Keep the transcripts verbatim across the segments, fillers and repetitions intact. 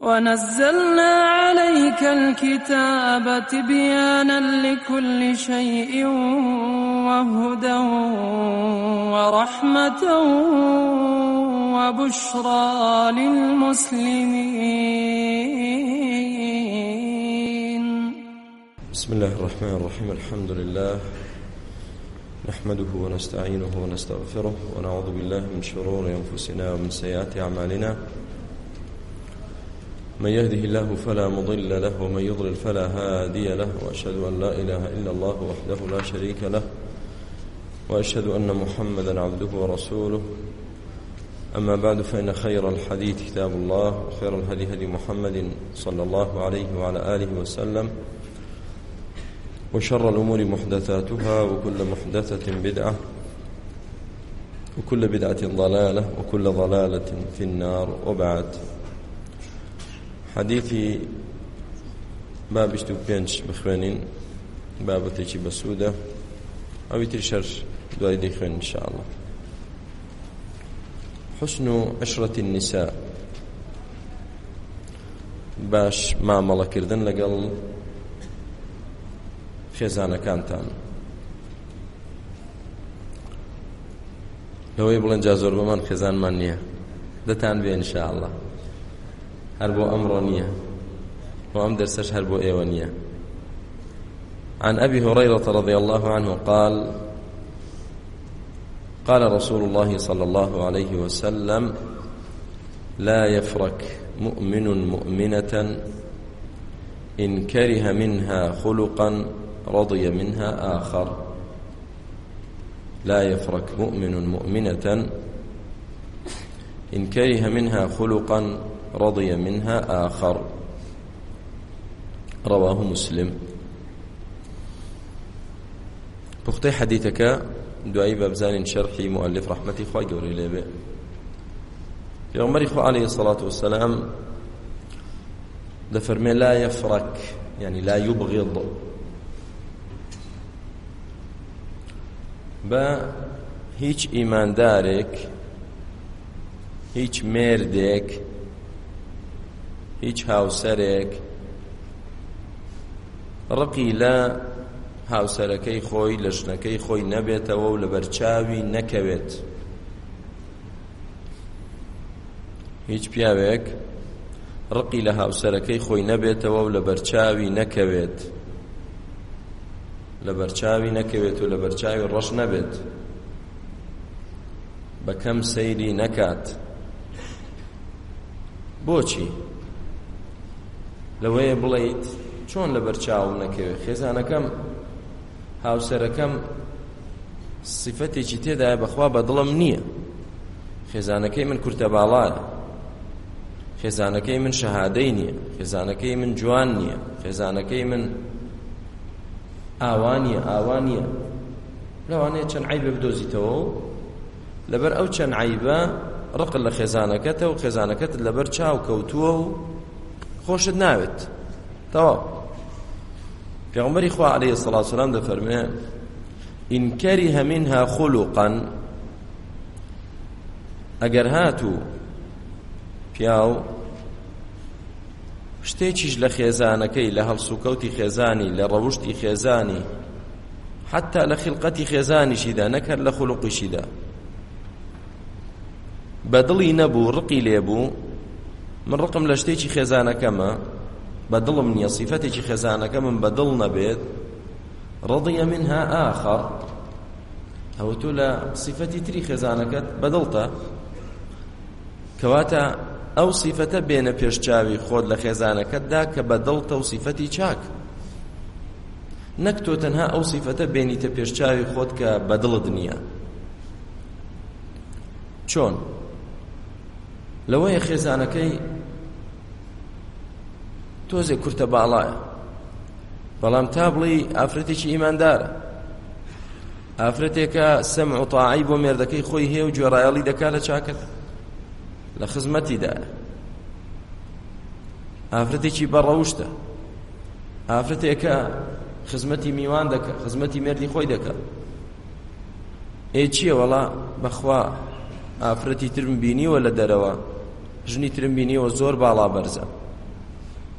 ونزلنا عليك الكتاب تبيانا لكل شيء وهدى ورحمة وبشرى للمسلمين. بسم الله الرحمن الرحيم. الحمد لله نحمده ونستعينه ونستغفره ونعوذ بالله من شرور أنفسنا ومن سيئات أعمالنا. من يهده الله فلا مضل له ومن يضلل فلا هادي له، وأشهد أن لا إله إلا الله وحده لا شريك له، وأشهد أن محمدا عبده ورسوله. أما بعد، فإن خير الحديث كتاب الله، وخير الهدي هدي محمد صلى الله عليه وعلى آله وسلم، وشر الأمور محدثاتها، وكل محدثة بدعة، وكل بدعة ضلالة، وكل ضلالة في النار. وبعد، حديثي باب اشتو بينش بخوانين باب تيجي بسودة أو يترشر دوائي دي خوان إن شاء الله. حسن عشرة النساء، باش ما مالا كردن لقل خێزانە کانتان. لەوەی بڵێن جا زۆر بەمان خێزانمان نییە، دەتان بێ ئینشاءالله، هەر بۆ ئەمڕۆ نییە، بۆ ئەم دەرسەش هەر بۆ ئێوە نییە. عن أبي هريرة رضي الله عنه قال قال رسول الله صلى الله عليه وسلم: لا يفرك مؤمن مؤمنة إن كره منها خلقا رضي منها آخر. لا يفرك مؤمن مؤمنة إن كره منها خلقا رضي منها آخر. رواه مسلم. بختي حديثك دعي بابزان شرحي مؤلف رحمتي خواهي قوري ليبه في عمر إخوة عليه الصلاة والسلام دفرمي لا يفرك، يعني لا يبغض، با هیچ ایماندارێک، هیچ مێردێک، هیچ هاوسەرێک ڕقی لە هاوسەرەکەی خۆی لە ژنەکەی خۆی نەبێتەوە و لە بەرچاوی نەکەوێت. هیچ پیاوێک ڕقی لە هاوسەرەکەی خۆی نەبێتەوە و لە بەرچاوی نەکەوێت، لە بەرچاوی نەکەوێت و لە بەرچاوی ڕەش نەبێت، بەکەم سەیری نەکات. بۆچی؟ لەوەیە بڵێیت چۆن لە بەرچاوم نەکەوێت؟ خێزانەکەم، هاوسەرەکەم سیفەتێکی تێدایە بەخوا بەدڵم نییە، خێزانەکەی من کورتە باڵایە، خێزانەکەی من شەهادەی نییە، خێزانەکەی من جوان نییە، خێزانەکەی من ئاوانیە ئاوانیە لەوانەیە چەند عیبە بدۆزیتەوە و لەبەر ئەو چەند عیبە ڕقل لە خێزانەکەتە و خێزانەکەت لەبەر چاو کەوتووە و خۆشت ناوێت. تەواو. پێغەمبەری خوا عەلەیهی سەڵاتو وەسەلام دەفەرمێ: ئین کەریهە منها خولوقا، ئەگەر هاتوو پیاو شتێکیش لە خێزانەکەی، لە هەڵسوکەوتی خێزانی، لە ڕەوشتی خێزانی، حتا لە خلقەتی خێزانیشیدا، نەکەر لە خولوقیشیدا، بەدڵی نەبوو، ڕقی لێبوو، من ڕقم لە شتێکی خێزانەکەمە، بەدڵم نییە، سیفەتێکی خێزانەکە من بەدڵ نەبێت، ڕەضیە منها ئاخەر، ئەوە تۆ لە سیفەتی تری خێزانەکەت بەدڵتە، کەواتە ئەو سیفەتە بێنە پێشچاوی خۆت لە خێزانەکەتدا کە بەدڵتە و سیفەتی چاک، نەک تۆ تەنها ئەو سیفەتە بێنیتە پێشچاوی خۆت کە بەدڵت نییە. چۆن؟ لەوەیە خێزانەکەی تۆزێ کورتە باڵایە، بەڵام تا بڵی ئافرەتێکی ئیماندارە، ئافرەتێکە سەمع و تاعی بۆ مێردەکەی خۆی هەیە و گوێڕایەڵی دەکات لە چاکەت، لە خزمەتیدایە، ئافرەتێکی بەڕەوشتە، ئافرەتێکە خزمەتی میوان دەکە، خزمەتی مێردی خۆی دەکە. ئێ چییە؟ وەڵا بەخوا ئافرەتی ترم بینیوە لە دەرەوە، ژنی ترم بینیوە زۆر باڵا بەرزە،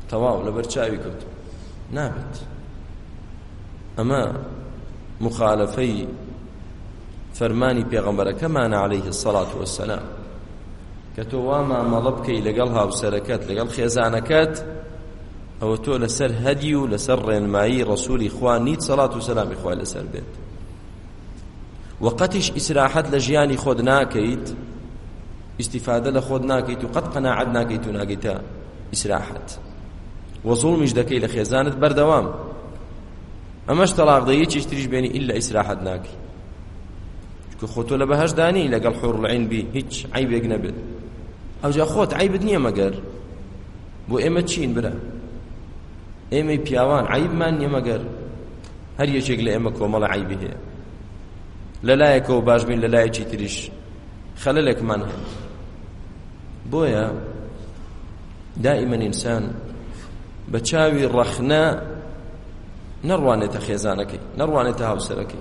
تەواو لەبەر چاوی کەوت نابێت. ئەمە مخالفەی فەرمانی پێغەمبەرەکەمانە عەلەیهی السەڵات وەسسەلام کە تۆ وا مامەڵە بکەی لەگەڵ هاوسەرەکەت لەگەڵ خێزانەکەت ئەوە تۆ لەسەر هەدی و لەسەر ڕێنمایی ڕەسوولی خوا نیت سەڵات و سەلامی خوای لەسەر بێت. وەقەتیش ئیسراحەت لە ژیانی خۆت ناکەیت، ئیستیفادە لە خۆت ناکەیت و قەت قەناعەت ناکەیت و ناگەیتە ئیسراحەت و زوڵمیش دەکەی لە خێزانت بەردەوام. ئەمەش تەلاقدەیی چیش تریش بێنی ئیلا ئیسراحەت ناکەی چونکە خۆ تۆ لە بەهەشدانی لەگەڵ حوڕ العین بی هیچ عیبێک نەبێت. ئەوجا خۆت عیبت نییە مەگەر بۆ ئێمە چین برا ئێمەی پیاوان عیبمان نییە مەگەر هەر یەکێک لە ئێمە کۆمەڵە عیبی هەیە لەلایەکەوە باش بین لەلایەکی تریش خەلەلێکمان هەیە. بۆیە دائیمەن ئینسان بە چاوی ڕەخنە نەڕوانێتە خێزانەکەی نەڕوانێتە هاوسەرەکەی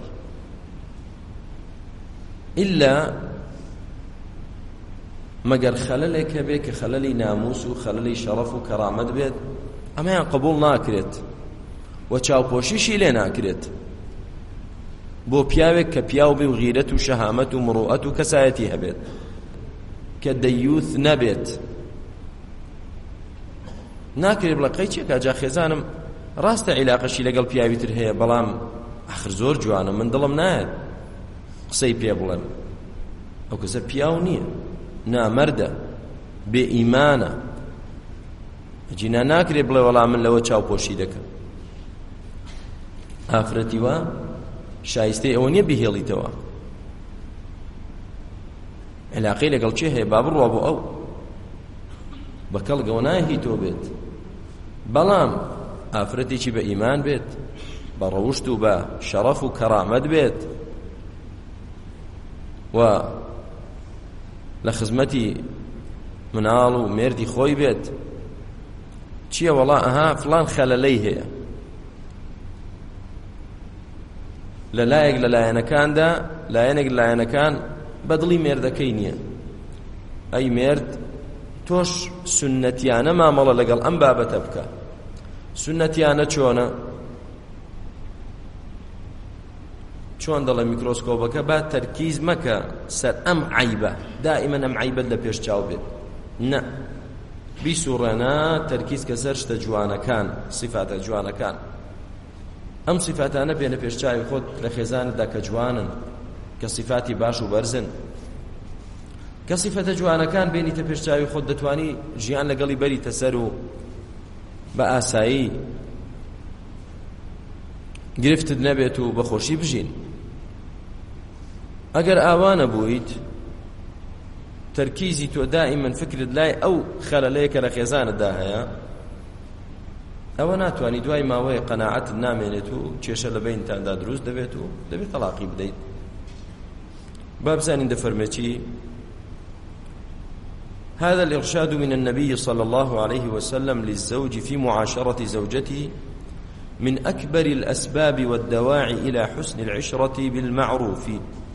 ئیلا مەگەر خەلەلێکە بێت کە خەلەلی ناموس و خەلەلی شەڕەف و کەرامەت بێت ئەمەیان قبوڵ ناکرێت و چاوپۆشیشی لێ ناکرێت بۆ پیاوێک کە پیاو بێ و غیرەت و شەهامەت و مروءەت و کەسایەتی هەبێت کە دەیوث نەبێت. ناکرێت بڵێ قەی چێکە جا خێزانم ڕاستە عیلاقەشی لەگەڵ پیاوی تر هەیە بەڵام ئاخر زۆر جوانە من دڵم نایەت قسەی پێ بڵێن. ئەو کەسە پیاو نییە نامەردە بێ ئیمانە جینا ناکرێت بڵێ وەڵام من لەوە چاوپۆشی دەکەم. ئافرەتی وا شایستەی ئەوە نییە بهێڵیتەوە عیلاقەی لەگەڵ چێ هەیە با بڕوا بۆ ئەو بە کەڵگەوە نایە تۆ بێت بەڵام ئافرەتێکی بە ئیمان بێت بە ڕەوشت و بە شەڕەف و کەرامەت بێت و لە خزمەتی مناڵ و مێردی خۆی بێت. چییە وەڵا ئەها فڵان خەلەلەی هەیە لە لایەک لە لایەنەکاندا لایەنێک لایەنەکان بەدڵی مێردەکەی نییە ئەی مێرد تۆش سونەتیانە مامەڵە لەگەڵ ئەم بابەتە بکە. سونەتیانە چۆنە؟ چۆن دەڵێ میکرۆسکۆپەکە با تەرکیز مەکە سەر ئەم عیبە دائیمەن ئەم عیبەت لە پێش چاو بێت نە بیسوڕێنە تەرکیز کە سەر شتە جوانەکان صفاتە جوانەکان ئەم صفاتانە بێنە پێش چاوی خۆت لە خێزانتدا کە جوانن کە صفاتی باش و بەرزن. کە صفەتە جوانەکان بێنیتە پێش چاوی خۆت دەتوانی ژیان لەگەڵی بەریتە سەر و بە ئاسایی گرفتت نەبێت و بەخۆشی بژین. ئەگەر ئاوانە بوویت تەرکیزی تۆ دائیمەن فکرت لای ئەو خەلەلەیە کە لە خێزانتدا هەیە ئەوە ناتوانی دوای ماوەیە قەناعەتت نامێنێت و کێشە لە بینتاندا دروست دەبێت و دەبێت تەلاقی بدەیت. با بزانین دەفەرمێتی هذا الإرشاد من النبي صلى الله عليه وسلم للزوج في معاشرة زوجته من أكبر الأسباب والدواعي إلى حسن العشرة بالمعروف.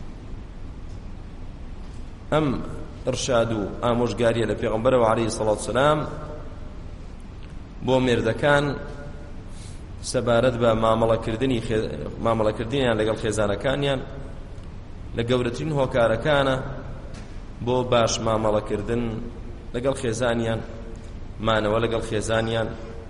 أم إرشاد آموش قارية لبيغمبر عليه الصلاة والسلام بۆ مێردەکان سەبارەت بە مامەڵەکردنی مامەڵەکردنیان لەگەڵ خێزانەکانیان لە گەورەترین هۆکارەکانە بۆ باش مامەڵەکردن لەگەڵ خێزانیان مانەوە لەگەڵ خێزانیان.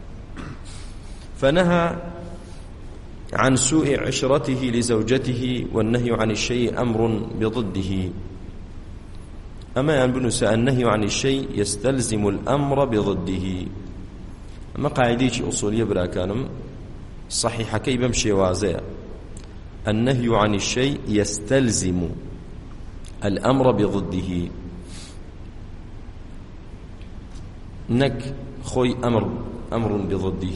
فنهى عن سوء عشرته لزوجته والنهي عن الشيء أمر بضده. أما ينبنس النهي عن الشيء يستلزم الأمر بضده. أما قاعدة أصولية براكانم صحيحة كي بمشي وازية النهي عن الشيء يستلزم الأمر بضده. نك خوي أمر أمر بضده.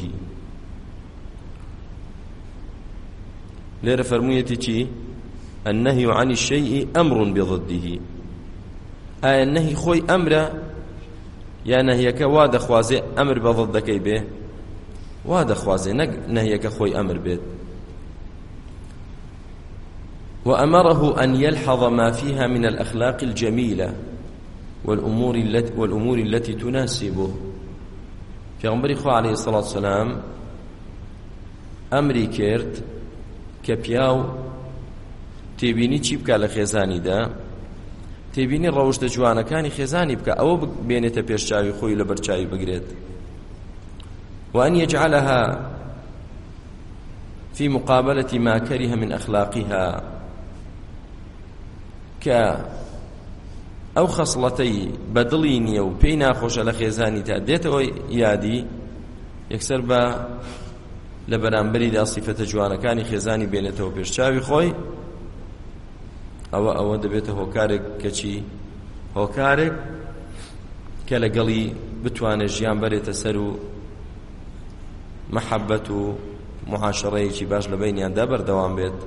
ليرى فرميتي النهي عن الشيء أمر بضده. آية النهي خوي أمر يا نهيك واد خوازي أمر بضدك به واد خوازي نهيك خوي أمر بيت. وأمره أن يلحظ ما فيها من الأخلاق الجميلة والأمور التي, والأمور التي تناسبه. پێغەمبەری خوا عەلەیهی سەڵات وسەلام ئەمری کرد کە پیاو تێبینی چی بکە لە خێزانیدا، تێبینی ڕەوشتە جوانەکانی خێزانی بکە، ئەوە بێنێتە پێش چاوی خۆی لە بەرچاوی بگرێت. وأن يجعلها في مقابلة ما كره من أخلاقها، كا أو خصلتي بدليني أو بينا خوش على خيزاني تأديت أو يادي يكسر با لبرانبري دا صفة جوانا كاني خيزاني بينته وبيرشاوي خوي أو أو دبيته هوكارك كشي هوكارك كالقلي بتوان جيان بريت سرو محبة معاشرة شي باش لبينيان دابر دوام بيت.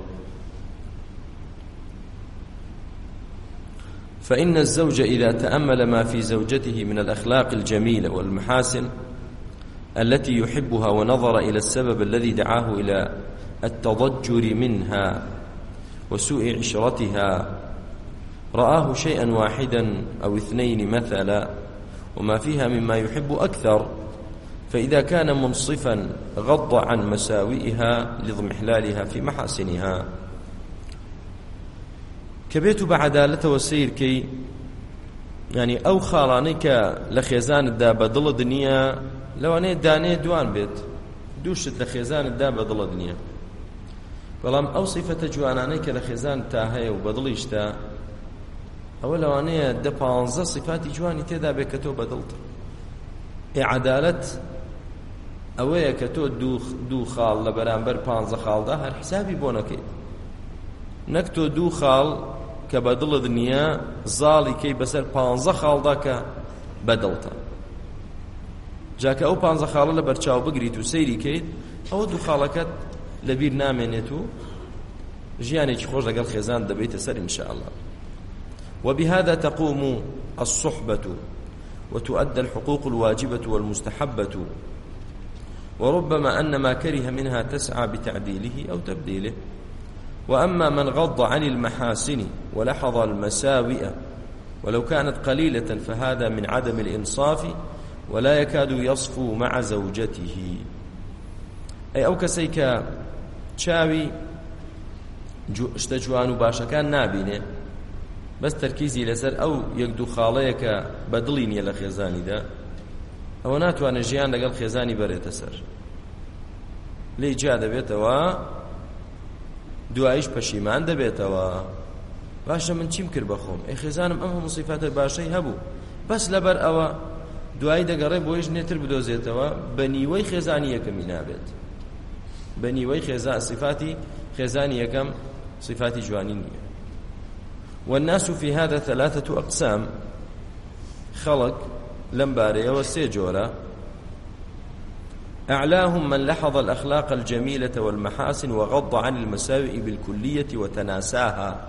فإن الزوج إذا تأمل ما في زوجته من الأخلاق الجميلة والمحاسن التي يحبها ونظر إلى السبب الذي دعاه إلى التضجر منها وسوء عشرتها رآه شيئا واحدا أو اثنين مثلا وما فيها مما يحب أكثر، فإذا كان منصفا غض عن مساوئها لضمحلالها في محاسنها. كبيت بعدالته والسير كي يعني أو خالانيك لخيزان الدابة ضل دنيا لو أنا داني دوان بيت دوشت لخيزان الدابة ضل دنيا، بلام أو صفة جوانانيك لخيزان تاهي وبضليشتا أو لو أنا دبانزا صفات جواني تدا بكتو بدلت. عدالة ئەوەیە کە تۆ دوو خاڵ لە بەرامبەر پانزە خاڵدا هەر حسابی بۆ نەکەیت، نەک تۆ دوو خاڵ کە بەدڵت نییە زاڵی کەی بەسەر پانزە خاڵدا کە بەدڵتە. جاکە ئەو پانزە خاڵە لە بەرچاو بگریت و سەیری کەیت ئەوە دوو خاڵەکەت لەبیر نامێنێت و ژیانێکی خۆش لەگەڵ خێزان دەبێتە سەر ئینشاءالله. وبهذا تقوم الصحبة وتؤدى الحقوق الواجبة والمستحبة، وربما أن ما كره منها تسعى بتعديله أو تبديله. وأما من غض عن المحاسن ولحظ المساوئ ولو كانت قليلة فهذا من عدم الإنصاف ولا يكاد يصفو مع زوجته. أي أو كسيك شاوي اشتجوان باشا كان نابينه بس تركيزي لسر أو يقدو خاليك بدليني لخيزاني دا أو ناتوان جيان لقل خيزاني بريت سر لي جا دبيتوا دوایش پشیمان دبيتوا باشا من چیم کرد بخوم اي خيزانم ام هم صفات باشي هبو بس لبر او دوای دگره بویش نتر بدوزيتوا بنيوي خيزاني يكم ينابت بنيوي خيزان صفاتي خيزاني يكم صفاتي جوانينية. والناس في هذا ثلاثة أقسام، خلق لمبارية والسيجورة. أعلاهم من لحظ الأخلاق الجميلة والمحاسن وغض عن المساوئ بالكلية وتناساها.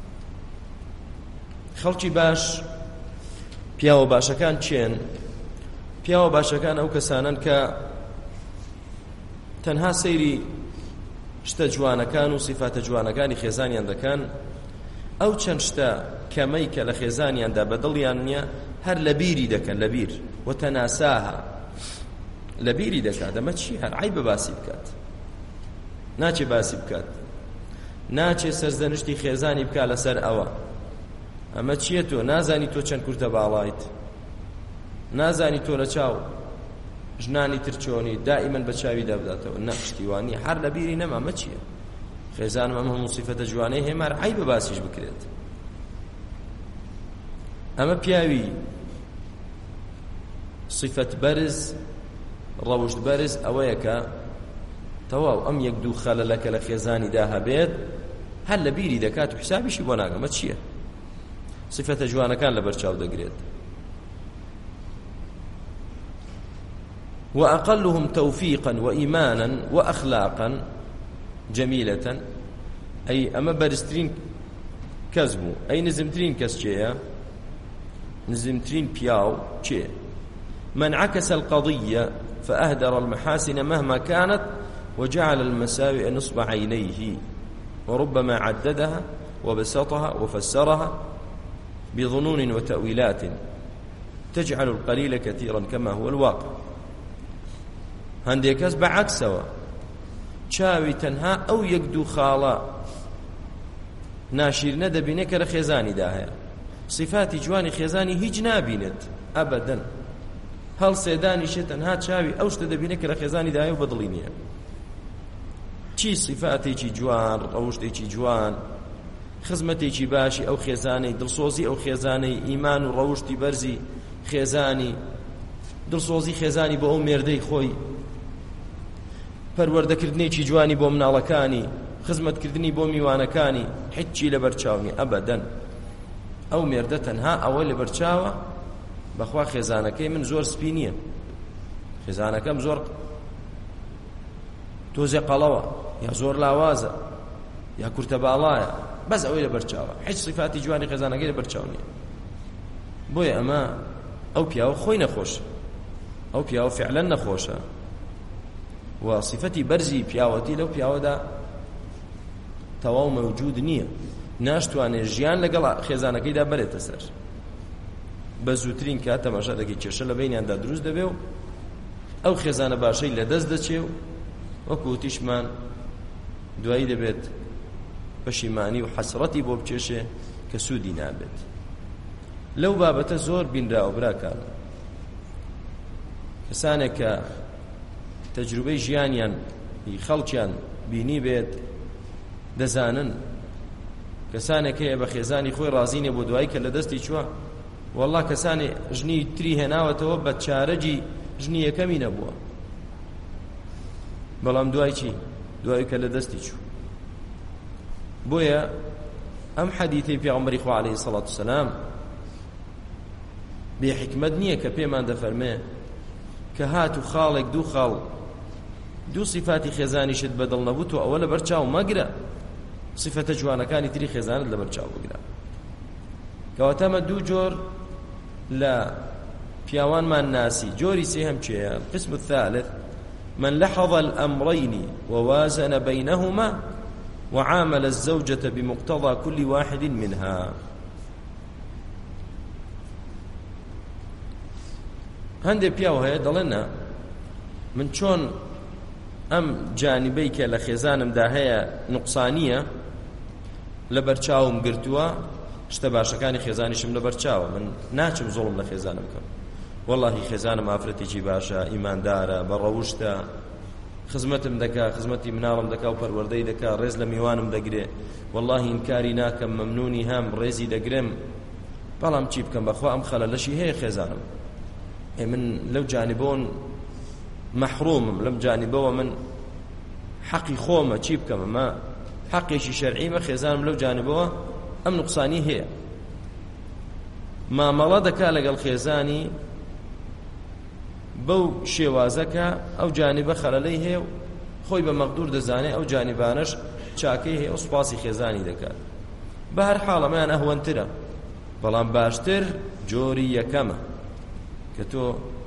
خلقي باش پیاو باشەکان چێن؟ پیاو باشەکان ئەو کەسانن کە تەنها سەیری شتە جوانەکان و صفاتە جوانەکانی خێزانیان دەکەن، ئەو چەند شتە کەمەی کە لە خێزانیاندا بەدڵیان نییە هەر لە بیری دەکەن، لە بیر وتەناساها لە بیری دەکات. ئەمە چی؟ هەر عیبە باسی بکات، ناچێ باسی بکات، ناچێ سەرزەنشتی خێزانی بکا لەسەر ئەوە. ئەمە چییە؟ تۆ نازانی تۆ چەند کورتە باڵایت، نازانی تۆ لە چاو ژنانی تر چۆنی، دائیمەن بە چاویدا بداتەوە، نە پشتیوانی هەر لە بیری نەما. ئەمە چییە؟ خێزانم ئەم هەموو صیفەتە جوانەی هێمار عیبە باسیش بکرێت. ئەمە پیاوی صیفەت بەرز ڕەوشت بەرز ئەوەیە کە تەواو ئەم یەک دوو خەلەلەکە لە خێزانیدا هەبێت هەر لە بیری دەکات و حسابیشی بۆ ناگەم. ئەمە چییە؟ صفەتە جوانەکان لە بەرچاو دەگرێت. وأقلهم توفيقا وإيمانا وأخلاقا جميلة، أي أما برسترين كذبو، أي نزمترين كسجيا نزمترين بياو شيء من عكس القضية فأهدر المحاسن مهما كانت وجعل المساوئ نصب عينيه، وربما عددها وبسطها وفسرها بظنون وتأويلات تجعل القليل كثيرا كما هو الواقع. هەندێک کەس بەعەکسەوە چاوی تەنها ئەو یەک دوو خاڵە ناشیرنە دەبینێ کە لە خێزانیدا هەیە، صفاتی جوانی خێزانی هیچ نابینێت ئەبەدەن، هەڵسێدانیشێ تەنها چاوی ئەو شتە دەبینێ کە لە خێزانیدا هەیە و بەدڵی نییە. چی صفاتێکی جوان، ڕەوشتێکی جوان، خزمەتێکی باشی ئەو خێزانەی، دڵسۆزی ئەو خێزانەی، ئیمان و ڕەوشتی بەرزی خێزانی، دڵسۆزی خێزانی بۆ ئەو مێردەی خۆی، پەروەردەکردنێکی جوانی بۆ مناڵەکانی، خزمەتکردنی بۆ میوانەکانی، هیچی لەبەر چاونی ئەبەدەن. ئەو مێردە تەنها ئەوە لەبەر چاوە، بەخوا خێزانەکەی من زۆر سپی نییە، خێزانەکەم زۆر تۆزێ قەڵەوە، یا زۆر لاوازە، یا کورتە باڵایە، بەس ئەوەی لەبەر چاوە، هیچ صفاتی جوانی خێزانەکەی لەبەر چاو نییە. بۆیە ئەمە ئەو پیاوە خۆی نەخۆشە، ئەو پیاوە فعلەن نەخۆشە، و صفەتی بەرزی پیاوەتی لەو پیاوەدا تەواو مەوجود نییە، ناشتوانێت ژیان لەگەڵ خێزانەکەیدا بەرێتە سەر. بە زووترین کات تەماشا دەکەی کێشە لە بەینیاندا دروست دەبێ و ئەو خێزانە باشەی لەدەست دەچێ و وەکو وتیشمان دوایی دەبێت پەشیمانی و حەسرەتی بۆ بچێشێ کە سوودی نابێت. لەو بابەتە زۆر بینراوە براکان، کەسانێک کە تەجروبەی ژیانیان خەڵکیان بینی بێت دەزانن کەسانێک هەیە بە خێزانی خۆی ڕازی نیە بۆ دوایی کە لە دەستی چووە، وەڵڵا کەسانی ژنی تری هێناوەتەوە بە چارەجی ژنی یەکەمی نەبووە، بەڵام دوای چی؟ دوای کە لە دەستی چوو. بۆیە ئەم حەدیثەی پێغەمبەری خوا عەلەیهی سەڵات وسەلام بێ حکمت نییە کە پێمان دەفەرمێ کە هات و خاڵێک دوو خاڵ دوو صفاتی خێزانیشت بەدڵ نەبوو تۆ ئەوە لەبەر چاو مەگرە، صفەتە جوانەکانی تری خێزانت لەبەر چاو بگرە. کەواتەمە دوو جۆر لە پیاوانمان ناسی. جۆری سێهەم چێیە؟ القسم الثالث من لحظ الأمرين ووازن بينهما وعامل الزوجة بمقتضى كل واحد منها. هەندێک پیاو هەیە دەڵێنە من چۆن ئەم جانبەی کە لە خێزانمدا هەیە نوقسانیە لەبەر چاوم گرتووە، شتە باشەکانی خێزانیشم لەبەر چاوە، من ناچم زۆڵم لە خێزانم بکەم. وەڵڵاهی خێزانم ئافرەتێکی باشە، ئیماندارە، بە ڕەوشتە، خزمەتم دەکا، خزمەتی مناڵم دەکا و پەروەردەی دەکا، ڕێز لە میوانم دەگرێ، وەڵڵاهی ئینکاری ناکەم، مەمنونی هەم، ڕێزی دەگرم، بەڵام چی بکەم بەخوا ئەم خەلەلەشی هەیە خێزانم، من لەو جانبەوە مەحرومم، لەم جانبەوە من حەقی خۆمە، چی بکەم؟ ئەمە حەقێکی شەرعیمە، خێزانم لەو جانبەوە ئەم نوقسانی هەیە. مامەڵە دەکا لەگەڵ خێزانی بەو شێوازەکە ئەو جانبە خەلەلەی هەیە و خۆی بە مەقدور دەزانێت ئەو جانبانەش چاکەی هەیە و سوپاسی خێزانی دەکات. بە هەر حاڵ ئەمەیان ئەهوەنترە، بەڵام باشتر جۆری یەکەمە کە تۆ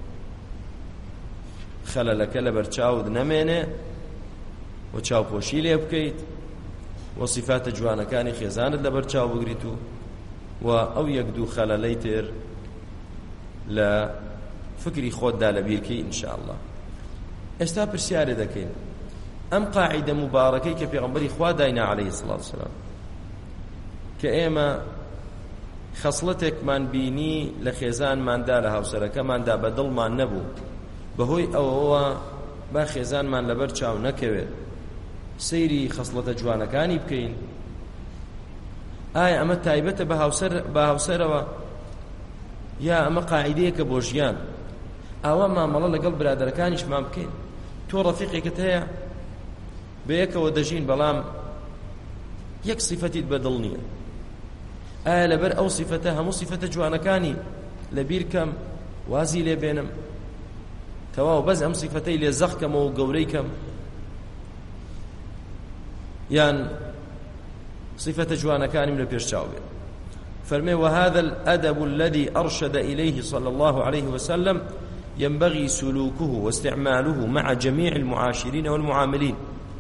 خەلەلەکە لەبەر چاوت نەمێنێ و چاوپۆشی لێ بکەیت و صفاتە جوانەکانی خێزانت لەبەر چاو بگریت و و ئەو یەک دوو خەلەلەی تر لە فکری خۆتدا لەبیرکەی ئینشاءالله. ئێستا پرسیارێ دەکەین ئەم قاعیدە مبارەکەی کە پێغەمبەری خوا داینە عەلەیهی سەڵات وسەلام کە ئێمە خەسڵەتێکمان بینی لە خێزانماندا لە هاوسەرەکەماندا بە دڵمان نەبوو، بەهۆی ئەوەوە با خێزانمان لەبەر چاو نەکەوێت، سەیری خەسڵەتە جوانەکانی بکەین. ئایا ئەمە تایبەتە بە هاوسەر بە هاوسەرەوە یا ئەمە قاعیدەیەکە بۆ ژیان؟ ئاوا مامەڵە لەگەڵ برادەرەکانیشمان بکەین. تۆ ڕەفیقێکت هەیە بەیەکەوە دەژین، بەڵام یەک صفەتیت بەدڵ نییە، ئایا لەبەر ئەو صفەتە هەموو صفەتە جوانەکانی لەبیر کەم، وازی لێ بێنم، تەواو بەس ئەم صفەتەی لێ زەخکەمەوە و گەورەی کەم، یان صفەتە جوانەکانیم لە پێش چاو بێت؟ فەرمێ وهذا الأدب الذي أرشد إليه صلى الله عليه وسلم ينبغي سلوكه واستعماله مع جميع المعاشرين والمعاملين.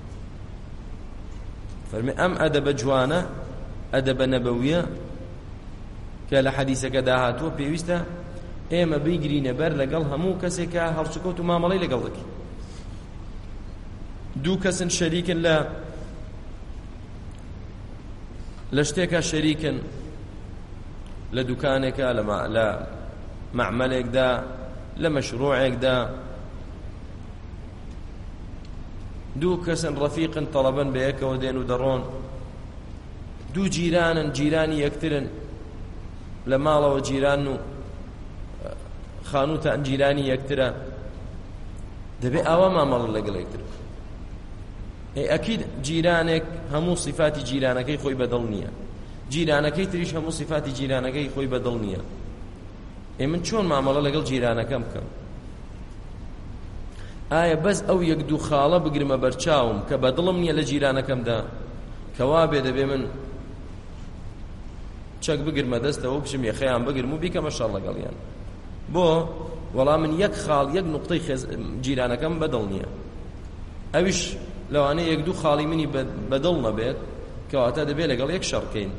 فەرمێ ئەم ئەدەبە جوانە، ئەدەبە نەبەویە کە لە حەدیثەکە داهاتووە، پێویستە ئێمە بیگرینە بەر لەگەڵ هەموو کەسێکە هەڵسوکەوت و مامەڵەی لەگەڵ دەکەین. دوو کەسن شەریکن لە لە شتێکە شەریکن لە دوکانێکە لە مەعمەلێکدا لە مەشروعێکدا دوو کەسن ڕەفیقن تەڵەبەن بە یەکەوە دێن و دەڕۆن دوو جیرانن جیرانی یەکترن لە ماڵەوە جیران و خانووتان جیرانی یەکترە دەبێ ئاوا مامەڵە لەگەڵ یەکتر ئەکید جیرانێک هەموو صفاتی جیرانەکەی خۆی بەدڵ نییە جیرانەکەی تریش هەموو صفاتی جیرانەکەی خۆی بەدڵ نییە ئێ من چۆن مامەڵە لەگەڵ جیرانەکەم بکەم ئایا بەس ئەو یەک دوو خاڵە بگرمە بەرچاوم کە بەدڵم نییە لە جیرانەکەمدا کەوا بێ دەبێ من چەک بگرمە دەستەوە بچم یەخەیان بگرم و بیکەمە شەڕ لەگەڵیان بۆ وەڵام من یەک خاڵ یەک نوقتەی جیرانەکەم بەدڵ نییە ئەویش لەوانەیە یەک دوو خاڵی منی بەدڵ نەبێت کەواتە دەبێت لەگەڵ یەک شەڕکەین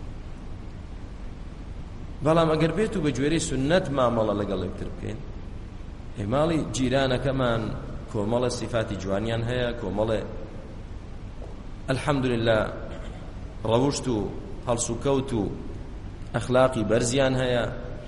بەڵام ئەگەر بێت و بە گوێرەی سونەت مامەڵە لەگەڵ یەکتر بکەین ماڵی جیرانەکەمان کۆمەڵە صفاتی جوانیان هەیە کۆمەڵێ الحەمدولله ڕەوشت و هەڵس و کەوت و ئەخلاقی بەرزیان هەیە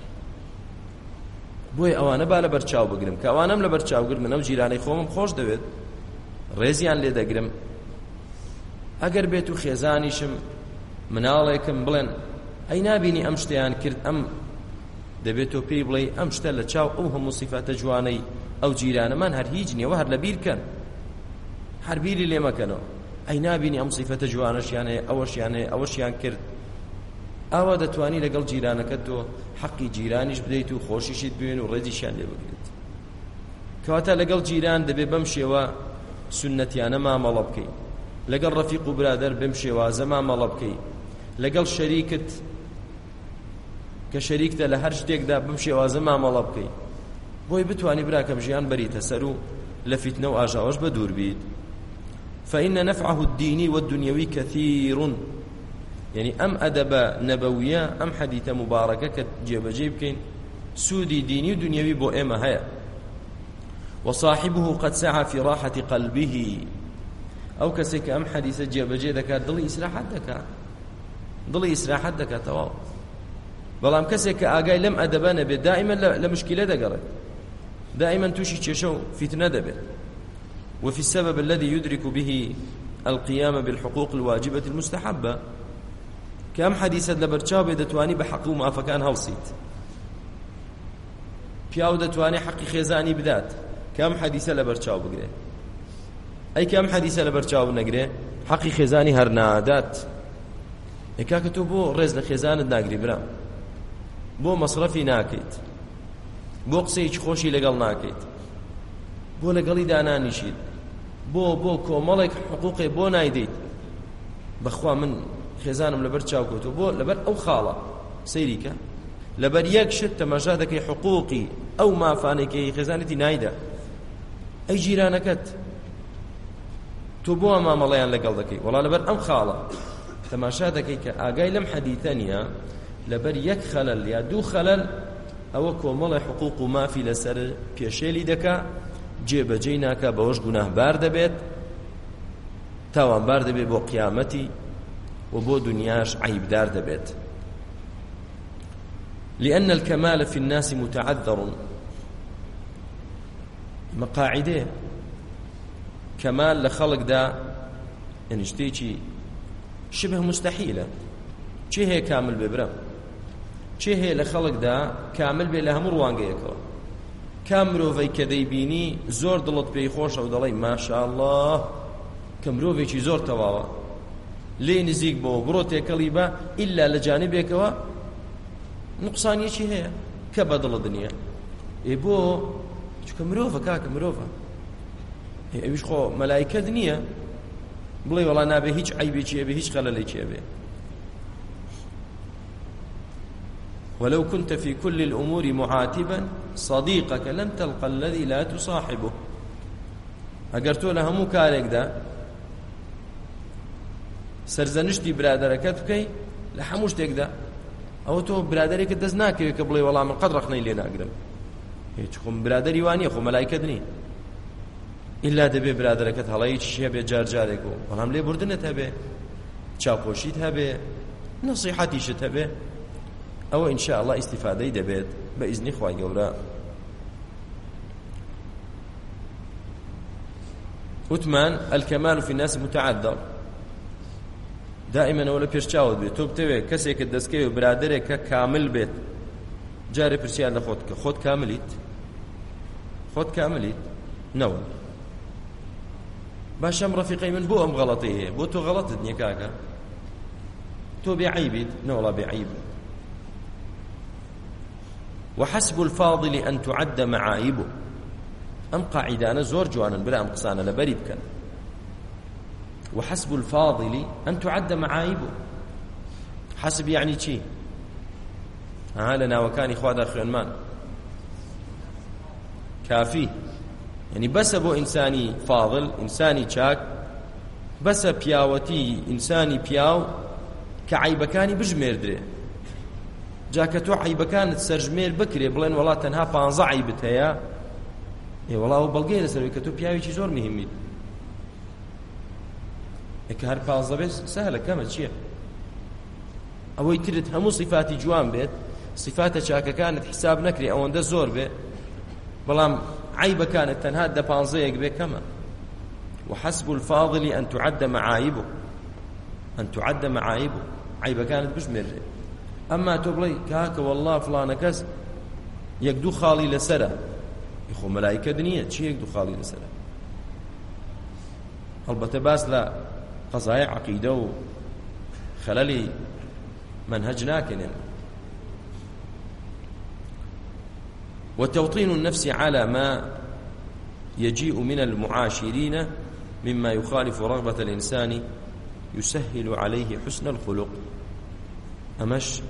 بۆی ئەوانە با لە بەرچاو بگرم کە ئەوانەم لە بەرچاوگر منە و جیرانەی خۆمم خۆش دەوێت ڕێزیان لێ دەگرم ئەگەر بێت و خێزانیشم مناڵێکم بڵێن ئەی نابینی ئەم شتیان کرد ئەم دەبێت تۆ پێی بڵێ ئەم شتە لە چاو ئەو هەموو صفاتە جوانەی ئەو جیرانەمان هەر هیچ نییە هەر لە بیرکەن هەر بیری لێ مەکەنەوە ئەی نابینی ئەم صفاتە جوانەشیان هەیە ئەوەشیان هەیە ئەوەشیان کرد ئاوا دەتوانی لەگەڵ جیرانەکەت تۆ حەقی جیرانیش بدەیت و خۆشیشیت بوێن و ڕێزیشیان لێ بگریت کەواتە لەگەڵ جیران دەبێ بەم شێوە سنەتیانە مامەڵە بکەی لەگەڵ ڕەفیق و برادەر بەم شێوازە مامەڵە بکەی لەگەڵ شەریکت کە شەریکتە لە هەر شتێکدا بم شێوازە مامەڵە بکەی بۆی بتوانی براکەم ژیان بەریتە سەر و لە فیتنە و ئاژاوەش بە دوور بیت فإن نفعه الديني والدنيوي كثير يعني أم أدب نبوية أم حديث مباركة كجيب جيبكين سودي ديني ودنيوي بو إما هيا وصاحبه قد سعى في راحة قلبه أو كسك أم حديث جيب جيدك ضلي إسراحة دكا ضلي إسراحة دكا تواو بەڵام کەسێک کە ئاگای لەم ئەدەبانە بێت دائما لە مشکلە دەگەڕێت دائما تووشی کێشە و فیتنە دەبێت وفي السبب الذي يدرك به القيام بالحقوق الواجبة المستحبة كم حديثة لبرچاو بيدتواني بحق ومعافكان هەڵسیت پیاو دەتوانێ حەقی خێزانی بدات کەم حەدیثە لەبەرچاو بگرێ ئەی کەم حەدیثە لەبەرچاو نەگرێ حەقی خێزانی هەر نادات ئەی کاکە تۆ بۆ ڕێز لە خێزانت ناگری برام بۆ مەصرەفی ناکەیت بۆ قسەیەکی خۆشی لەگەڵ ناکەیت بۆ لەگەڵی دانانیشیت بۆ بۆ کۆمەڵێک حقوقێ بۆ نایدەیت بەخوا من خێزانم لەبەر چاو کەوتووە بۆ لەبەر ئەو خاڵە سەیریکە لەبەر یەک شت تەماشا دەکەی حقوقی ئەو مافانێکی خێزانێتی نایدا ئەی جیرانەکەت تۆ بۆ مامەڵەیان لەگەڵ دەکەی وەڵا لەبەر ئەم خاڵە تەماشا دەکەی کە ئاگای لەم حەدیثە نییە لەبەر یەک خەلەل یا دوو خەلەل ئەوە کۆمەڵی حقوق و مافی لەسەر پێشێلی دەکا جێبەجێی ناکا بەوەش گوناهبار دەبێت تاوانبار دەبێت بۆ قیامەتی و بۆ دنیاش عیبدار دەبێت لأن الكمال في الناس متعذر مقاعده كمال لخلق دا يعني شتيجي شبه مستحيلة چه هي كامل ببرم چه هي لخلق دا كامل بي لهم روانگيكو كامروفي كديبيني زور دلت بي خوش او دلي ما شاء الله كامروفي چي زور تواوا لي نزيق بو بروتي كليبا إلا لجانبكوا نقصان يشي هي كبدل الدنيا يبو شو مروفه كاك مروفه ايش خو ملائكه دنيا بلي والله نابي هيج عيبي شي به هيج خلل شي به ولو كنت في كل الامور معاتبا صديقك لن تلقى الذي لا تصاحبه اگرتو له همو كارك دا سرزنشتي برادركت بكي لحموش تك دا ئەو تۆ برادێکت دەست ناکەوێت کە بڵێ وەڵام من قەت ڕەخنەی لێ ناگرم هیچ خۆم برادەری وانییە خۆ مەلایکەت نی ئیلا دەبێ برادەرەکەت هەڵەیەکیشی هەبێ جار جارێک و بەڵام لێبوردنت هەبێ چاوپۆشیت هەبێ نەسیحەتیشت هەبێ ئەوە ئینشاء الله ئیستیفادەی دەبێت بە ئیزنی خوای گەورە. وتمان الكمال في الناس متعذر دائما ولا پێش چاوت بێت تۆ بتەوێت کەسێکت دەستکەوێ و برادەرێک کە کامل بێت جارێ پرسیار لە خۆت کە خۆت کاملیت خۆت کاملیت نەوە باشەم ڕەفیقەی من بۆ ئەم غەڵەتەی هەیە بۆ تۆ غەڵەتت نییە کاکە تۆ بێعیبیت نەوەڵا بێعیب. وحسب الفاضل أن تعد معايبه ئەم قاعیدانە زۆر جوانن برا ئەم قسانە لەبەری بکەن. وحسب الفاضل أن تعد معايبه حسب يعني چی؟ ها لە ناوەکانی خوادا خوێنمان کافی يعني بەسە بۆ ئینسانی فاضل ئینسانی چاک بەسە پیاوەتی ئینسانی پیاو کە عیبەکانی بژمێردرێ جاکە تۆ عیبەکانت سەرژمێر بکرێ بڵێن وڵا تەنها پانزە عیبت هەیە ئێ وەڵاو بەڵگەی لەسەروی کە تۆ پیاوێکی زۆر مهمیت کە هەر پانزە بێت سەهلە کەمە چییە ئەوەی ترت هەموو صفاتی جوان بێت صفاتە چاکەکانت حساب نەکری ئەوەندە زۆر بێ بەڵام عیبەکانت تەنها دە پانزەیەک بێ کەمە. وحسب الفاضل أن تعد معايبه أن تعد معايبه عیبەکانت بژمێرێ. ئەمما تۆ بڵێ کاکە وەڵڵا فڵانە کەس یەک دوو خاڵی لەسەرە خۆ مەلایکە نییە چی یەک دوو خاڵی لەسەرە هەڵبەتە باس لە قەزای عەقیدە و خەلەلی منهج ناکەنێن. وتوطين النفس على ما يجيء من المعاشرين مما يخالف رغبة الإنسان يسهل عليه حسن الخلق. أمش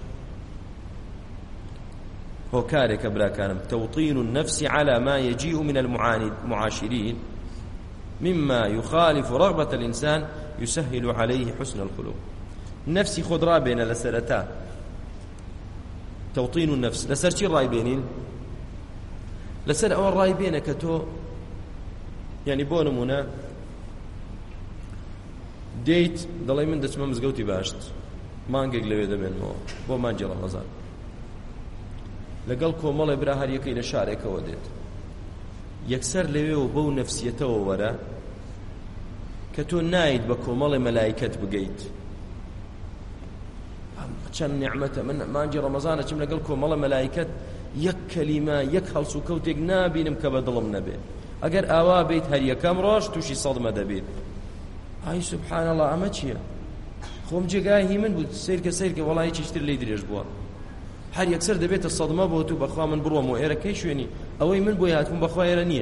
هو كارك بلا كان توطين النفس على ما يجيء من المعاشرين مما يخالف رغبة الإنسان يسهل عليه حسن الخلق. نفسي خضراء بين لسرتا توطين النفس لسر شي الرأي بينين لسر أول رأي بينك تو يعني بۆ نمونە دەیت دەڵێ من دەچمە مزگەوتی باشت مانگێک لەوێ دەبێنمەوە بۆ مانگی ڕەمەزان لەگەڵ کۆمەڵێ برا هەر یەکەی لە شارێکەوە دێت یەکسەر لەوێەوە بەو نەفسیەتەوە وەرە کە تۆ نایت بە کۆمەڵێ مەلایکەت بگەیت چەند نیعمەتە من مانگی ڕەمەزانە چم لەگەڵ کۆمەڵە مەلایکەت یەک کەلیمە یەک هەڵس و کەوتێک نابینم کە بە دڵم نەبێت ئەگەر ئاوا بیت هەر یەکەم ڕۆژ تووشی سەدمە دەبێت. ئای سوبحان الله ئەمە چییە خۆم جێگای هی من بوو سیرکە سیرکە وەڵی چیشتر لی درێژ بووە هەر یەکسەر دەبێتە سەدمە بۆ تو بەخوا من بڕۆم و ئێرە کەی شوێنی ئەوەی من بۆی هاتبووم بەخوا ئێرە نییە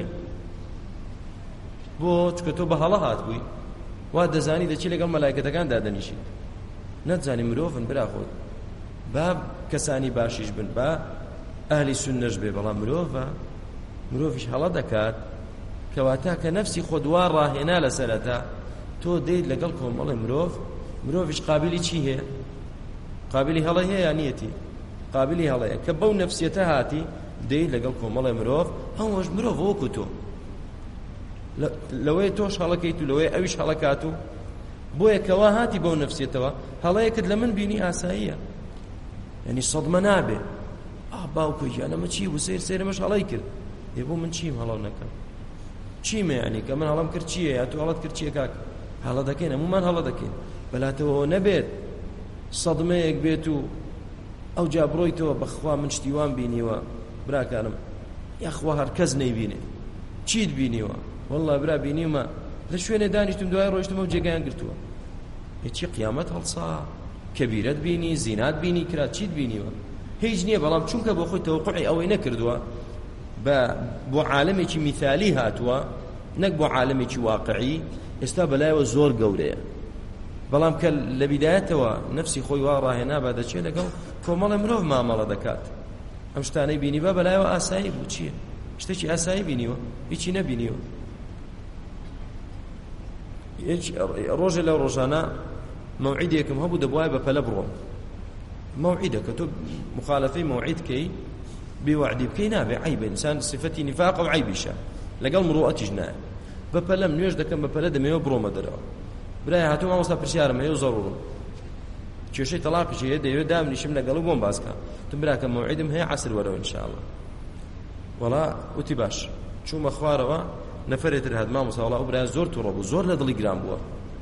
بۆ چکە تۆ بە هەڵە هاتبووی وا دەزانی دەچی لەگەڵ مەلایکەتەکان دادەنیشیت نەتزانی مرۆڤن برا خۆت با کەسانی باشیش بن با ئەهلی سوننەش بێ بەڵام مرۆڤە مرۆڤیش هەڵە دەکات کەواتە کە نەفسی خۆ دوا ڕاهێنا لە سەرەتا تۆ دەیت لەگەڵ کۆمەڵی مرۆڤ مرۆڤیش قابلی چی هەیە قابلی هەڵە هەیە یا نیەتی قابلی هەڵەیە کە بەو نەفسیەتە هاتی دەیت لەگەڵ کۆمەڵی مرۆڤ هەمووش مرۆڤ وەکو تۆ لەوەی تۆش هەڵەکەیت و لەوەی ئەویش هەڵەکات و بۆیە کەوا هاتی بەو نەفسیەتەوە هەڵەیەکت لە من بینی ئاساییە یعنی سەدمە نابێ ئا باوکۆی گیانەمە چی بوو سیر سێرەمەش هەڵەی کرد ێ بۆ من چیم هەڵەو نەکەم چیمە یعنی کە من هەڵەم کرد چییە یا تۆ هەڵەت کرد چییە کاک هەڵە دەکەین هەموومان هەڵە دەکەین بەلاتەوە نەبێت سەدمەیەک بێت و ئەو جا بڕۆیتەوە بەخوا من شتیوان بینیوە براکانم یاخوا هەر کەس نەیبینێ چیت بینیوە وەڵڵا برا بینیمە لە شوێنێ دانیشتم دوای ڕۆیشتمە و جێگەیان گرتووە هیچی قیامەت هەڵسا کەبیرەت بینی زینات بینی کرا چیت بینیوە هیچ نییە بەڵام چونکە بۆ خۆی تەوقعی ئەوەی نەکردووە بە بۆ عالەمێکی میثالی هاتووە نەک بۆ عالەمێکی واقعی ئێستا بەلایەوە زۆر گەورەیە بەڵام کە لە بیدایەتەوە نەفسی خۆی وا ڕاهێنا بە دەچێت لەگەڵ کۆمەڵی مرۆڤ مامەڵە دەکات ئەم شتانەی بینی بە بەلایەوە ئاسایی بوو چییە شتێکی ئاسایی بینیوە هیچی نەبینیوە ڕۆژێ لەو ڕۆژانە مەوعیدێکم هەبوو دەبوایە بە پەلە بڕۆم مەوعیدە کە تۆ مخالفەی مەوعید کەی بێوەعدی بکەی نابێ عیبە ئینسان صفەتی نیفاق و عیبیشە لەگەڵ مروءەتیش نایە بەپەلەم نوێژ دەکەم بەپەلە دەمەوێت بڕۆمە دەرەوە برای هاتوو مامۆستا پرسیارم هەیە و زەڕوڕم کێشەی تەلاقیش هەیە دەیەوێت دامنیشم لەگەڵ و بۆم باسکە تم براکە مەوعیدم هەیە عەسر وەرەوە ئینشاءڵڵا وەڵا وتی باش چوومە خوارەوە نەفەرێتر هات مامۆستا وەڵا ئەو برایە زۆر تووڕە بوو زۆر لە دڵی گران بووە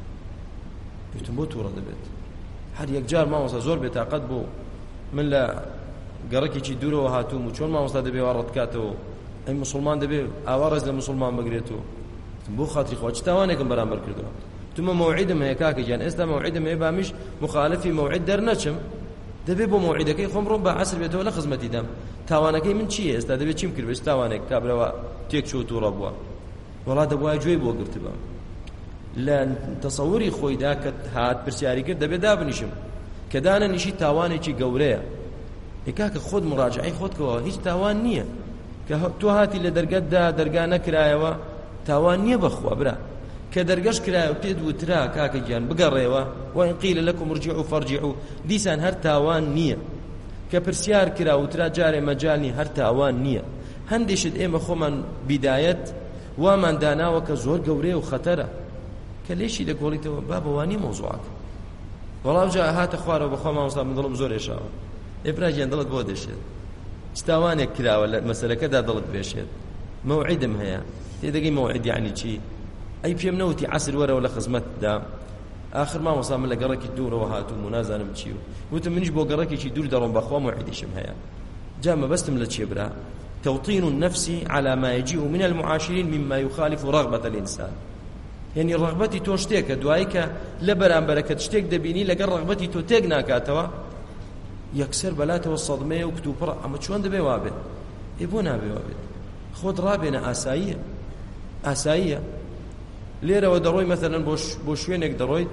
وتم بۆ تووڕە دەبێت هەر یەکجار مامۆستا زۆر بێتاقەت بوو من لە گەڕێکێکی دوورەوە هاتووم و چۆن مامۆستا دەبێ وا ڕەتکاتەوە ئەی مسلمان دەبێ ئاوا ڕێز لە مسلمان بگرێتەوە بۆ خاتری خوا چ تاوانێکم بەرامبەر کردووە تومە مەوعیدم هەیە کاکە گیان ئێستا مەوعیدم هەیە بامیش مخالفی مەوعید دەرنەچم دەبێ بۆ مەوعیدەکەی خۆم ڕۆم بە عەسر بێتەوە لە خزمەتی دەم تاوانەکەی من چییە ئێستا دەبێت چیم کرد بێت تاوانێک کابرەوە تێک چۆ تووڕە بووە وەڵا دەبوایە گوێی بۆ گرتبە لە تەسەووری خۆیدا کە هات پرسیاری کرد دەبێت دابنیشم کە دانەنیشی تاوانێکی گەورەیە کاکە خۆت مراجعەی خۆتکەوە هیچ تاوان نییە کە تۆ هاتی لە دەرگەتدا دەرگا نەکرایەوە تاوان نییە بەخوا برا کە دەرگەش کرایە پێت وترا کاکە گیان بگەڕێەوە وإن قیل لەکم ارجعوا فارجعوا دیسان هەر تاوان نییە کە پرسیار کرا وترا جارێ مەجالی هەر تاوان نییە هەندێشت ئێمە خۆمان بیدایەت وامان داناوە کە زۆر گەورەیە و خەتەرە کە لێشی دەگۆڵیتەوە با بەوانی مۆزوعەکە وەڵام جا هاتە خوارەوە بەخوا مامۆستا من دڵم زۆر ێشاوە ئێبراگیان دڵت بۆ دێشێت ستاوانێک کراوە لە مەسەلەکەدا دڵت بێشێت مەوعیدم هەیە تێدەگەی مەوعید یعنی چی ئەی پێم نەوتی عەسر وەرەوە لە خزمەتدا آخر مامۆستا من لە گەڕێکی دوورەوە هاتووم و نازانم چی و وتم منیش بۆ گەڕێکێکی دوور دەڕۆم بەخوا مەوعیدیشم هەیە جا مەبەستم لە چێ برا توطين النفس على ما يجيء من المعاشرين مما يخالف رغبة الإنسان يعني رغبتي تو شتێکە دوایی کە لە بەرامبەرەکەت شتێک دەبینی لەگەڵ رغبەتی تۆ تێک ناکاتەوە یەکسەر بەلاتەوە سەدمەیە و کتوپڕە ئەمە چۆن دەبێ وابێت ئێ بۆ نابێ وابێت خۆت ڕابێنە ئاساییە ئاساییە لێرەوە دەڕۆی مەثەلەن بۆ شوێنێک دەڕۆیت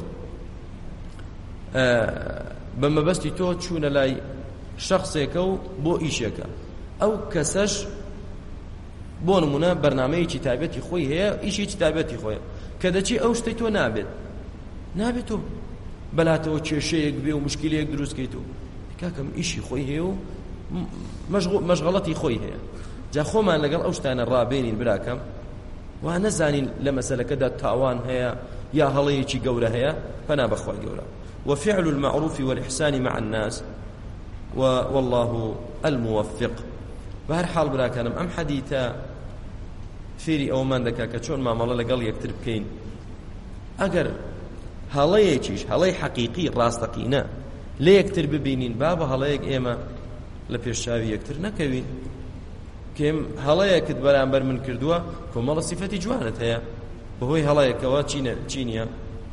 بە مەبەستی تۆ چوونە لای شەخصێکە و بۆ ئیشێکە ئەو کەسەش بۆ نمونە بەرنامەیەکی تایبەتی خۆی هەیە ئیشێکی تایبەتی خۆیە کە دەچی ئەو شتەی تۆ نابێت نابێت تۆ بەلاتەوە کێشەیەک بێ و مشکلەیەک دروستکەیت و کاکەم ئیشی خۆی هەیە و مەشغەڵەتی خۆی هەیە جا خۆمان لەگەڵ ئەو شتانە ڕابێنین براکەم وا نەزانین لە مەسەلەکەدا تاوان هەیە یا هەڵەیەکی گەورە هەیە فەنا بەخوا گەورە وفعل المعروف والإحسان مع الناس والله الموفق بهر حال براکانم ئەم حەدیثە فێری ئەومان دەکا کە چۆن مامەڵە لەگەڵ یەکتر بکەین ئەگەر هەڵەیەکیش هەڵەی حەقیقی ڕاستەقینە لە یەکتر ببینین با بە هەڵەیەک ئێمە لە پێشچاوی یەکتر نەکەوین کەم هەڵەیەکت بەرامبەر من کردووە کۆمەڵە سیفەتی جوانت هەیە بەهۆی هەڵەیەکەوە چی نییە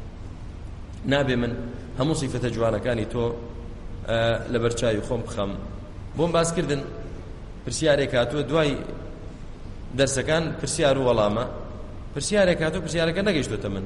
نابێ من هەموو سیفەتە جوانەکانی تۆ لەبەر چاوی خۆم بخەم بۆم باسکردن پرسیارێک هاتووە دوای دەرسەکان پرسیار و وەڵامە پرسیارێک هاتووە پرسیارەکە نەگەیشتوتە من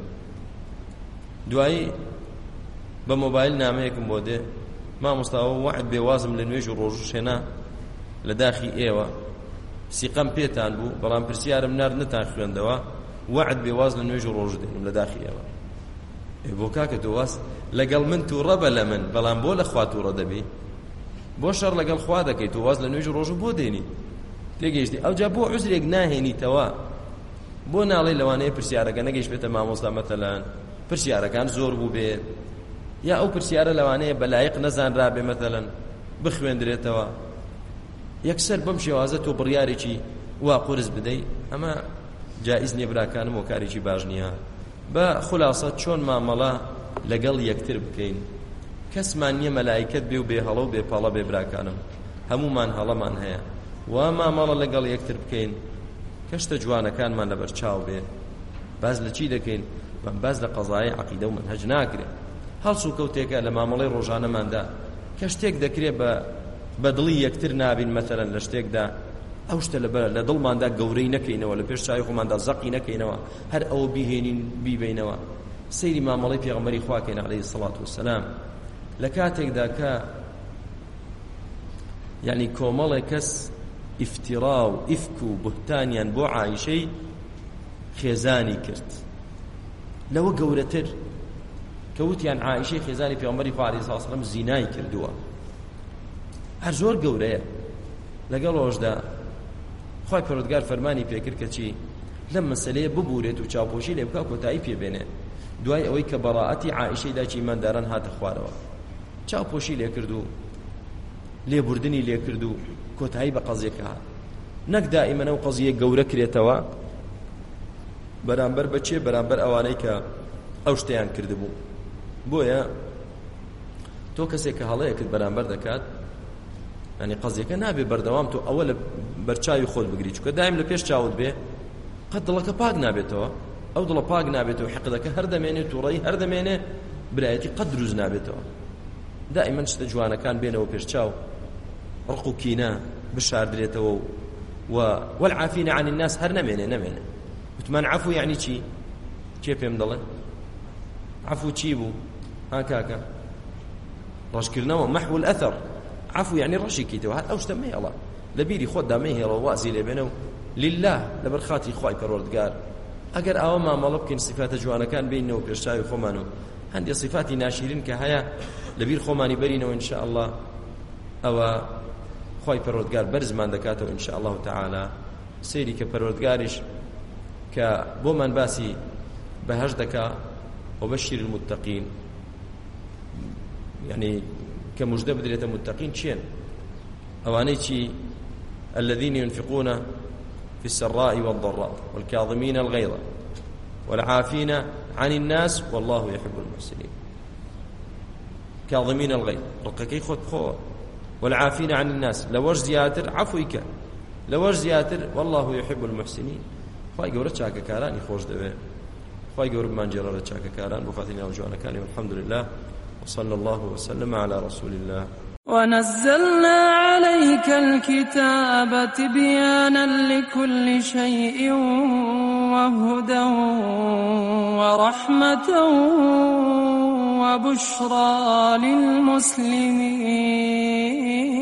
دوایی بە مۆبایل نامەیەکم بۆ دێ مامۆستاوە وعد بێوازم لە نوێژ و ڕۆژوو شێنا لە داخی ئێوە سیقەم پێتان بوو بەڵام پرسیارم نارد نەتان خوێندەوە وعد بێواز لە نوێژ و ڕۆژ دێنم لە داخی ئێوە بۆ کاکە تۆواز لەگەڵ من تووڕە بە لە من بەڵام بۆ لە خوا تووڕە دەبی بۆ شەڕ لەگەڵ خوا دەکەی تۆواز لە نوێژ و ڕۆژ بۆ دێنی تێگەیشتی ئەوجا بۆ عوزرێک ناهێنیتەوە بۆ ناڵێ لەوانەیە پرسیارەکە نەگەیشت بێتە مامۆستا مەتەلەن پرسیارەکان زۆر بوو بێت یا ئەو پرسیارە لەوانەیە بەلایق نەزانرا بێ مەتەلەن بخوێندرێتەوە یەکسەر بەم شێوازە تۆ بڕیارێکی وا قورس بدەی ئەمە جائز نییە براکانم و کارێکی باش نییە بە خولاسە چۆن مامەڵە لەگەڵ یەکتر بکەین کەسمان نییە مەلایکەت بێ و بێ هەڵە و بێ پاڵە بێ براکانم هەمومان هەڵەمان هەیە وا مامەڵە لەگەڵ یەکتر بکەین کەشتە جوانەکانمان لەبەر چاو بێ باز لە چی دەکەین باز لە قەزای عەقیدە و منهەج ناکرێت هەڵسو کەوتێکە لە مامەڵەی ڕۆژانەماندا کە شتێک دەکرێت بە بەدڵی یەکتر نابین مەتەلەن لە شتێکدا ئەو شتە لەبەر لە دڵماندا گەورەی نەکەینەوە لە پێش چاوی خۆماندا زەقی نەکەینەوە هەر ئەوە بیهێنین بیبینەوە سەیری مامەڵەی پێغەمبەری خواکەین عەلەیهی سەڵات وەسەلام لە کاتێکدا کە یعنی کۆمەڵێک کەس ئیفتیرا و ئیفک و بوهتانیان بۆ عایشەی خێزانی کرد لەوە گەورەتر کەوتیان عایشەی خێزانی پێغەمبەری خوا عەلەیهی سەڵات وەسەلام زینای کردووە هەر زۆر گەورەیە لەگەڵ ئەوەشدا خوای پەروەردگار فەرمانی پێکرد کە چی لەم مەسەلەیە ببورێت و چاوپۆشی لێ بکە کۆتایی پێبێنێ دوای ئەوەی کە بەڕائەتی عائیشەی داچی ئیمانداران هاتە خوارەوە چاوپۆشی لێ کرد و لێبوردنی لێ کرد و کۆتایی بە قەزیەکە هات نەک دائیمەن ئەو قەزیە گەورە کرێتەوە بەرامبەر بەچێ بەرامبەر ئەوانەی کە ئەو شتیان کردبوو بۆیە تۆ کەسێک کە هەڵەیەکت بەرامبەر دەکات ینی قەزیەکە نابێ بەردەوام تۆ ئەوە لە بەرچاوی خۆت بگری چونکە دایم لە پێش چاوت بێ قەت دڵەکە پاک نابێتەوە ئەو دڵە پاک نابێتەوە حقدەکە هەر دەمێنێت تووڕەی هەر دەمێنێ برایەتی قەت دروست نابێتەوە دائیمەن شتە جوانەکان بێنەوە پێش چاو ڕق و کینە بشاردرێتەوە و والعافین عن الناس هەر نەمێنێ نەمێنێ وتمان عفو یعنی چی کێ پێم دەڵێ عفو چی بوو ها کاکە ڕەشکردنەوە محو الأثر عفو يعني ڕەشی کیتەوە هەر ئەو شتە مەهێڵە لە بیری خۆتدا مەهێڵە وازی لێ بێنە و لله لەبەر خاتی خوای پەروەردگار ئەگەر ئەوە مامەڵە بکەین صفاتە جوانەکان بینەوە پێشچاوی خۆمان و هەندێک صفاتی ناشرین کە هەیە لەبیر خۆمانی بەرینەوە إن شاء الله ئەوە خوای پەروەردگار بەرزمان دەکاتەوە إن شاء الله تعالى سەیری کە پەروەردگاریش کە بۆمان باسی بەهەشت دەکا وبشر المتقين يعني كمجدة بدرية المتقين شين أواني شي الذين ينفقون في السراء والضراء والكاظمين الغيظ والعافين عن الناس والله يحب المحسنين كاظمين الغيظ رقكي خد خو والعافين عن الناس لوش زياتر عفوك لوش زياتر والله يحب المحسنين خواهي قورة شاكا كاراني خوش دبي خواهي قورة بمانجرة شاكا كاران بخاتين وجوانا كان والحمد لله وصلى الله وسلم على رسول الله ونزلنا عليك الكتاب تبيانا لكل شيء وهدى ورحمة وبشرى للمسلمين